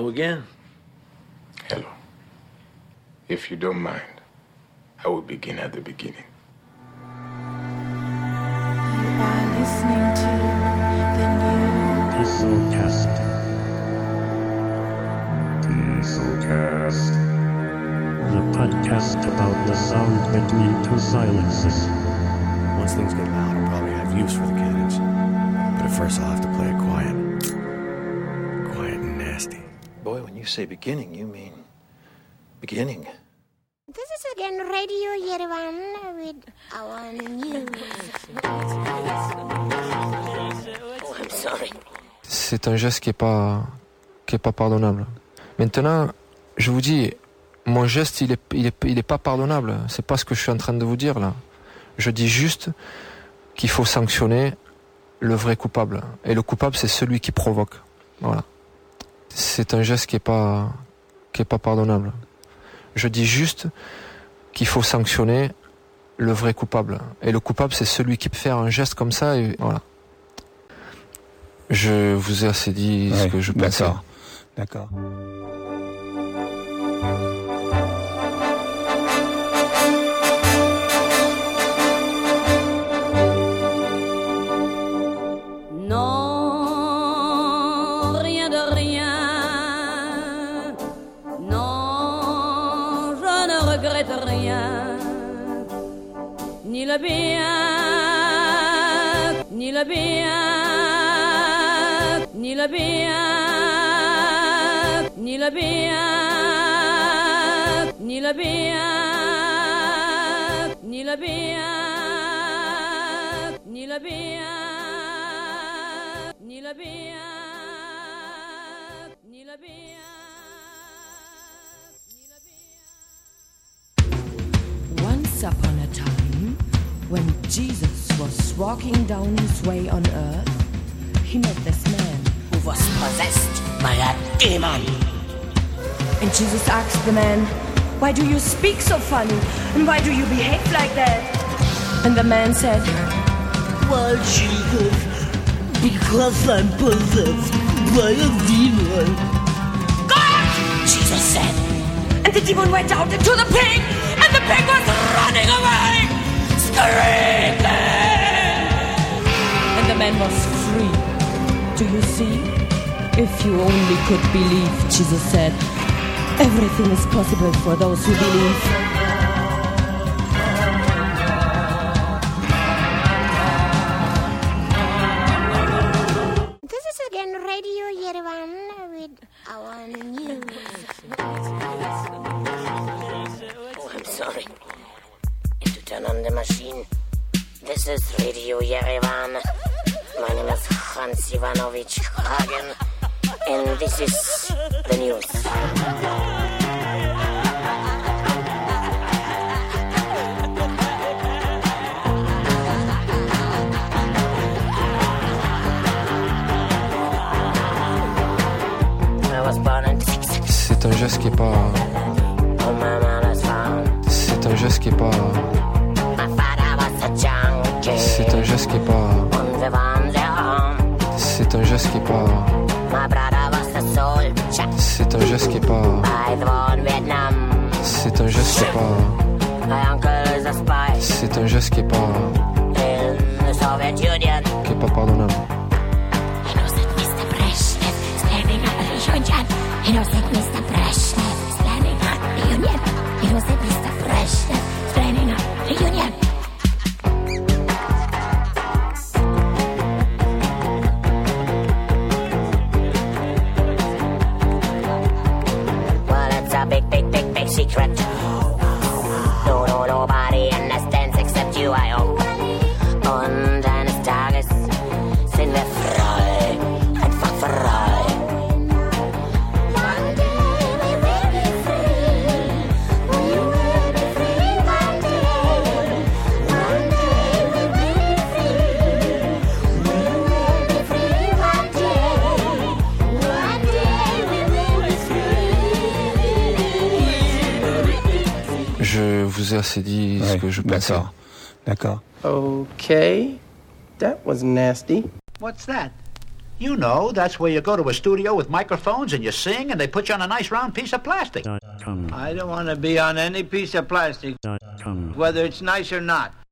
Hello again. Hello. If you don't mind, I will begin at the beginning. You are listening to the new Dieselcast. The podcast about the sound between two silences. Once things get loud, I'll probably have use for the cannons. But at first I'll have to play it quiet. Quiet and nasty. Boy, when you say beginning, you mean beginning. This is again Radio Yerevan with our news. Oh, I'm sorry. C'est un geste qui est pas pardonnable. Maintenant, je vous dis, mon geste, il est pas pardonnable. C'est pas ce que je suis en train de vous dire là. Je dis juste qu'il faut sanctionner le vrai coupable. Et le coupable, c'est celui qui provoque. Voilà. C'est un geste qui est pas pardonnable. Je dis juste qu'il faut sanctionner le vrai coupable. Et le coupable, c'est celui qui peut faire un geste comme ça et voilà. Je vous ai assez dit ce que je pensais. D'accord. Non, rien de rien. Non, je ne regrette rien. Ni le bien, ni le bien, ni le bien, ni le bien, ni le bien, ni le bien, ni le bien, ni le bien, ni le bien. Once upon a time, when Jesus was walking down his way on earth, he met this man Who was possessed by a demon. and Jesus asked the man, "Why do you speak so funny? And why do you behave like that?" And the man said, Well, Jesus, because I'm possessed by a demon. God! Jesus said. and the demon went out into the pig, and the pig was running away, screaming, and the man was free. Do you see? If you only could believe, Jesus said. Everything is possible for those who believe. This is again Radio Yerevan with our news. Oh, I'm sorry. And to turn on the machine. This is Radio Yerevan. My name is Hans Ivanovich Hagen. And this is the news. C'est un geste qui est pas. C'est un geste qui est pas. C'est un geste qui est pas. C'est un geste qui est pas. C'est un geste qui est pas. C'est un geste qui est pas. C'est un geste qui est pas. Qui est pas pardonnable. Innocent Mr. Brezhnev standing at reunion. Innocent Mr. Brezhnev standing at reunion. Well, it's a big, big, big, big secret. No, nobody understands except you, I hope. Und eines Tages sind wir frei, einfach frei. Je vous ai assez dit ce que je pensais. D'accord. Okay, that was nasty. What's that? You know, that's where you go to a studio with microphones and you sing and they put you on a nice round piece of plastic. I don't want to be on any piece of plastic, whether it's nice or not.